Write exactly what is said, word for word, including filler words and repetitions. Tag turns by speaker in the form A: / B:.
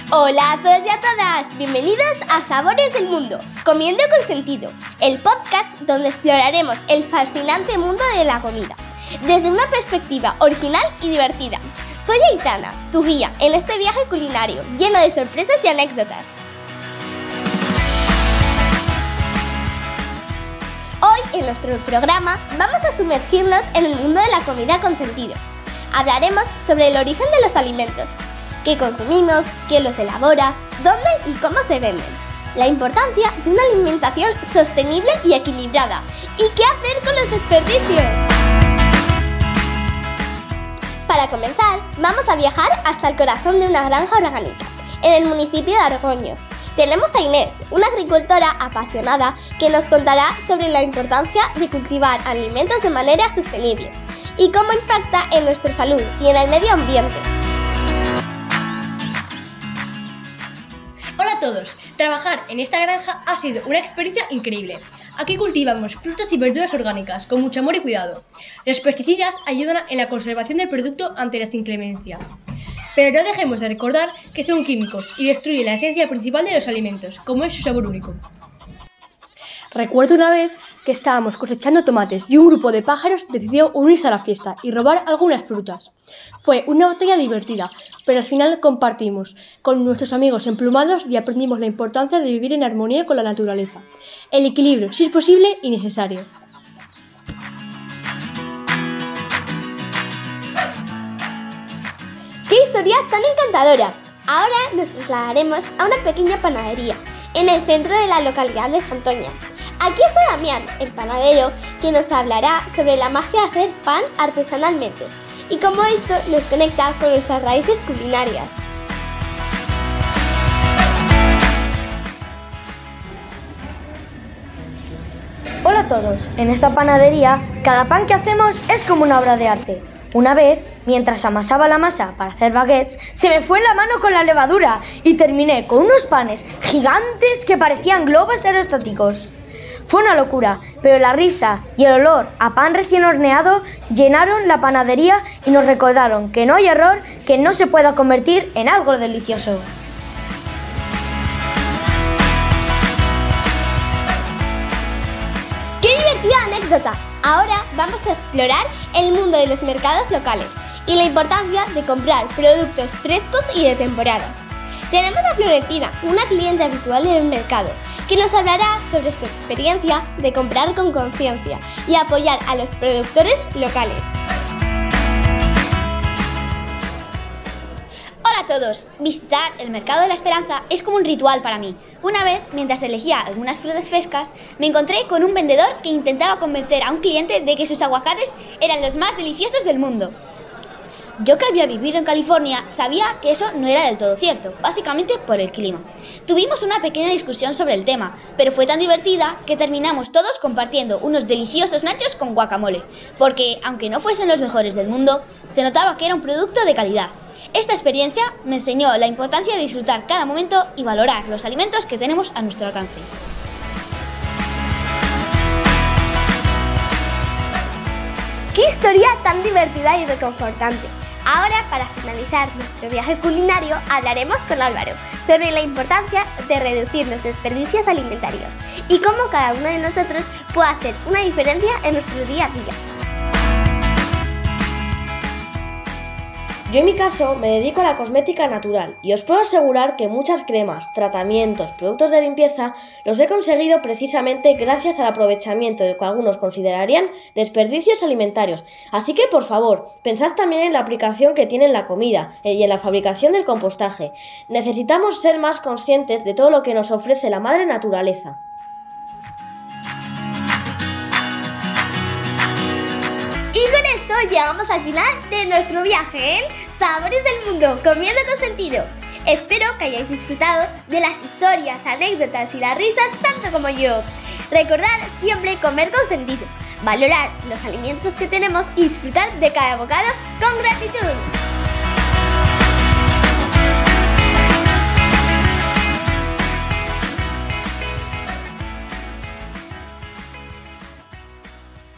A: Hola a todos y a todas, bienvenidos a Sabores del Mundo, Comiendo con Sentido, el podcast donde exploraremos el fascinante mundo de la comida, desde una perspectiva original y divertida. Soy Aitana, tu guía en este viaje culinario, lleno de sorpresas y anécdotas. Hoy en nuestro programa vamos a sumergirnos en el mundo de la comida con sentido. Hablaremos sobre el origen de los alimentos, qué consumimos, quién los elabora, dónde y cómo se venden, la importancia de una alimentación sostenible y equilibrada y qué hacer con los desperdicios. Para comenzar, vamos a viajar hasta el corazón de una granja orgánica, en el municipio de Argoños. Tenemos a Inés, una agricultora apasionada que nos contará sobre la importancia de cultivar alimentos de manera sostenible y cómo impacta en nuestra salud y en el medio ambiente.
B: Hola a todos, trabajar en esta granja ha sido una experiencia increíble. Aquí cultivamos frutas y verduras orgánicas con mucho amor y cuidado. Los pesticidas ayudan en la conservación del producto ante las inclemencias. Pero no dejemos de recordar que son químicos y destruyen la esencia principal de los alimentos, como es su sabor único.
C: Recuerdo una vez que estábamos cosechando tomates y un grupo de pájaros decidió unirse a la fiesta y robar algunas frutas. Fue una batalla divertida, pero al final compartimos con nuestros amigos emplumados y aprendimos la importancia de vivir en armonía con la naturaleza. El equilibrio, si es posible y necesario.
A: ¡Qué historia tan encantadora! Ahora nos trasladaremos a una pequeña panadería en el centro de la localidad de Santoña. Aquí está Damián, el panadero, que nos hablará sobre la magia de hacer pan artesanalmente y cómo esto nos conecta con nuestras raíces culinarias.
D: Hola a todos, en esta panadería cada pan que hacemos es como una obra de arte. Una vez, mientras amasaba la masa para hacer baguettes, se me fue la mano con la levadura y terminé con unos panes gigantes que parecían globos aerostáticos. Fue una locura, pero la risa y el olor a pan recién horneado llenaron la panadería y nos recordaron que no hay error que no se pueda convertir en algo delicioso.
A: ¡Qué divertida anécdota! Ahora vamos a explorar el mundo de los mercados locales y la importancia de comprar productos frescos y de temporada. Tenemos a Florentina, una cliente habitual en el mercado, que nos hablará sobre su experiencia de comprar con conciencia y apoyar a los productores locales.
E: Hola a todos, visitar el Mercado de la Esperanza es como un ritual para mí. Una vez, mientras elegía algunas frutas frescas, me encontré con un vendedor que intentaba convencer a un cliente de que sus aguacates eran los más deliciosos del mundo. Yo, que había vivido en California, sabía que eso no era del todo cierto, básicamente por el clima. Tuvimos una pequeña discusión sobre el tema, pero fue tan divertida que terminamos todos compartiendo unos deliciosos nachos con guacamole, porque, aunque no fuesen los mejores del mundo, se notaba que era un producto de calidad. Esta experiencia me enseñó la importancia de disfrutar cada momento y valorar los alimentos que tenemos a nuestro alcance.
A: ¡Qué historia tan divertida y reconfortante! Ahora, para finalizar nuestro viaje culinario, hablaremos con Álvaro sobre la importancia de reducir los desperdicios alimentarios y cómo cada uno de nosotros puede hacer una diferencia en nuestro día a día.
D: Yo en mi caso me dedico a la cosmética natural y os puedo asegurar que muchas cremas, tratamientos, productos de limpieza los he conseguido precisamente gracias al aprovechamiento de lo que algunos considerarían desperdicios alimentarios. Así que por favor, pensad también en la aplicación que tiene en la comida y en la fabricación del compostaje. Necesitamos ser más conscientes de todo lo que nos ofrece la madre naturaleza.
A: Y con esto llegamos al final de nuestro viaje en Sabores del Mundo, Comiendo con Sentido. Espero que hayáis disfrutado de las historias, anécdotas y las risas tanto como yo. Recordad siempre comer con sentido, valorar los alimentos que tenemos y disfrutar de cada bocado con gratitud.